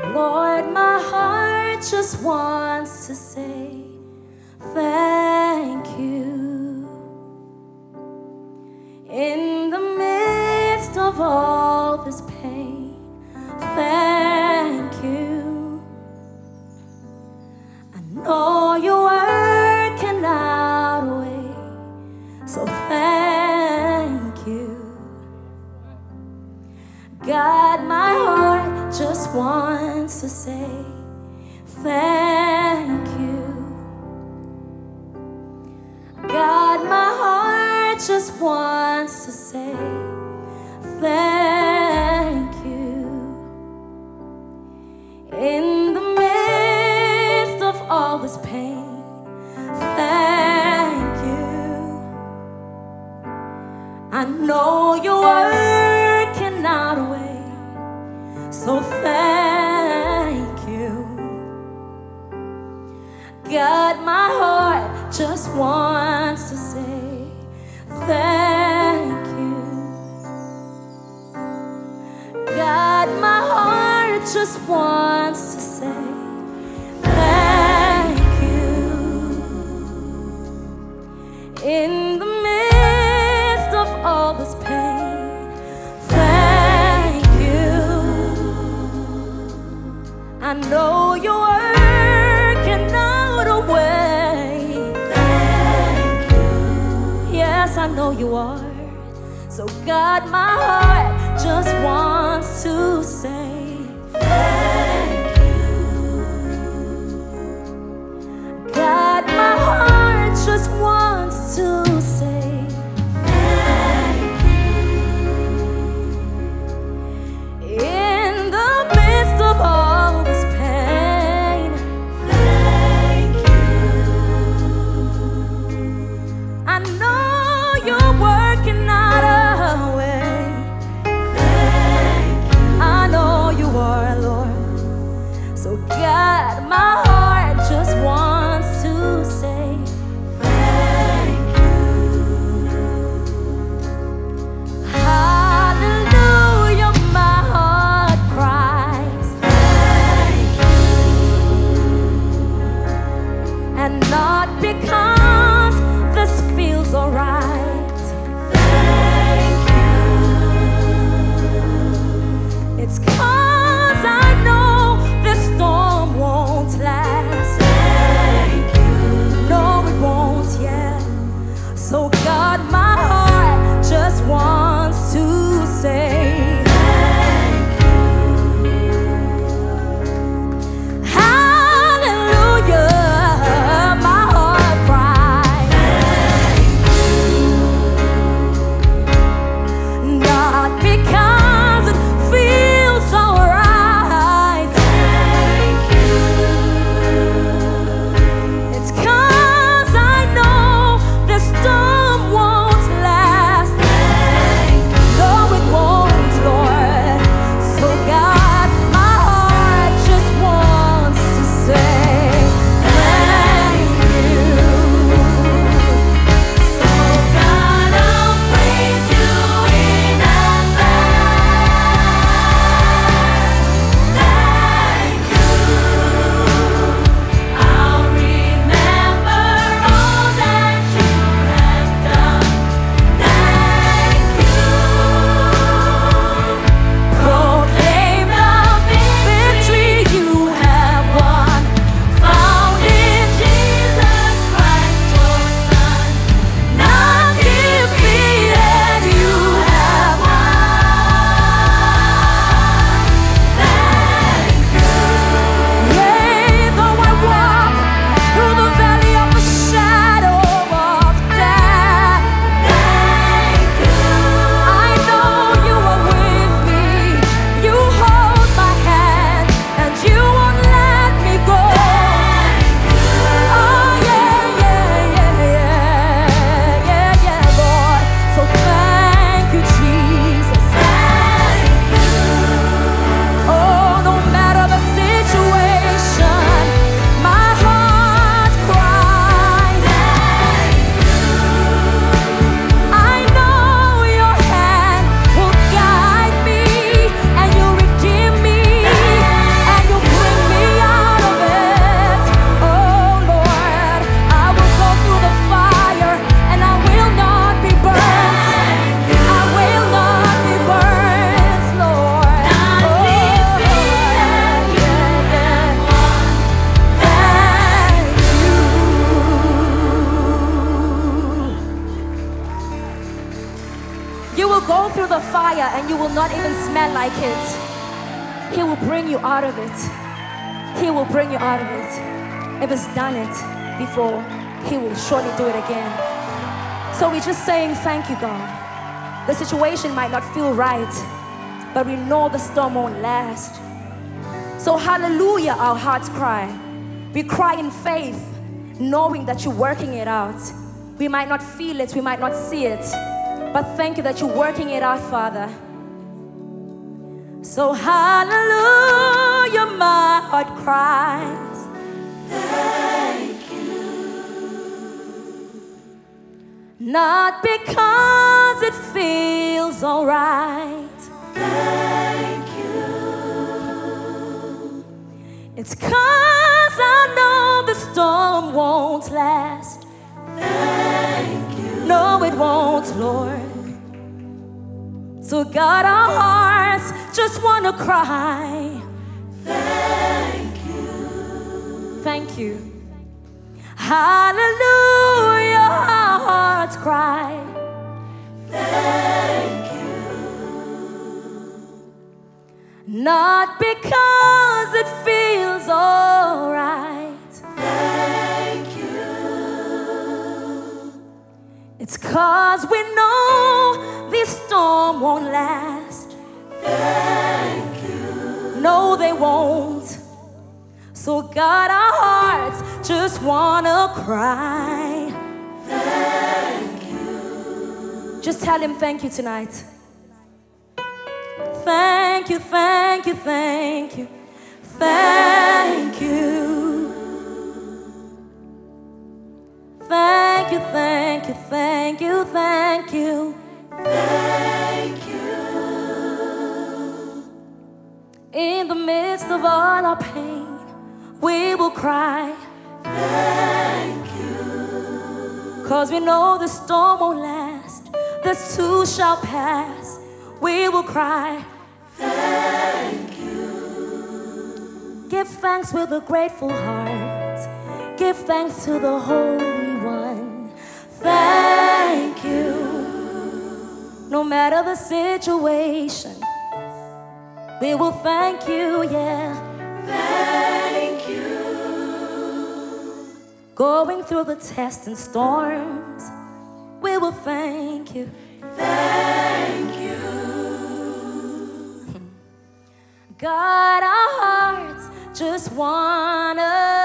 Lord, my heart just wants to say thank you. In the midst of all this pain, thank you. I know you're working out a way, so thank you. God, my heart just wants to say thank you. God, my heart just wants to say thank you. In the midst of all this pain, thank you. I know you're working out a way, so thank you. God, my heart just wants to say thank you. God, my heart just wants to say thank you. In the midst of all this pain, thank you. I know you're working out a way. Thank you. Yes, I know you are. So God, my heart just wants to say thank you. God, my heart just wants to say thank you. In the midst of all this pain, thank you. I know you're working out a way. Thank you. I know you are, Lord. So God, my heart just wants to say thank you. Hallelujah, my heart cries thank you. And not because this feels alright. Thank you. It's 'cause I know this storm won't last. Thank you. No, it won't yet. So God, my heart just wants to say thank you. Hallelujah, my heart cries thank you. Not because it feels alright. Thank you. It's 'cause I know this storm won't last. Thank you. No, it won't, Lord. So God, my heart just wants to say thank you. So God, I'll praise you in advance. will not even smell like it. He will bring you out of it. He will bring you out of it. If He's done it before, He will surely do it again. So we're just saying thank you, God. The situation might not feel right, but we know the storm won't last. So hallelujah, our hearts cry. We cry in faith, knowing that you're working it out. We might not feel it, we might not see it, but thank you that you're working it out, Father. So hallelujah, my heart cries. Thank you. Not because it feels all right. Thank you. It's 'cause I know the storm won't last. Thank you. No, it won't, Lord. So God, our hearts just want to cry. Thank you. Thank you. Hallelujah, our hearts cry. Thank you. Not because it feels all right. Thank you. It's 'cause we know this storm won't last. Thank you. No, they won't. So God, our hearts just wanna cry. Thank you. Just tell Him thank you tonight. Thank you, thank you, thank you, thank you. Thank you, thank you, thank you, thank you. Thank you. In the midst of all our pain, we will cry. Thank you. 'Cause we know the storm won't last. This too shall pass. We will cry. Thank you. Give thanks with a grateful heart. Give thanks to the Holy One. Thank you. No matter the situation, we will thank you, yeah. Thank you. Going through the tests and storms, we will thank you. Thank you. God, our hearts just wanna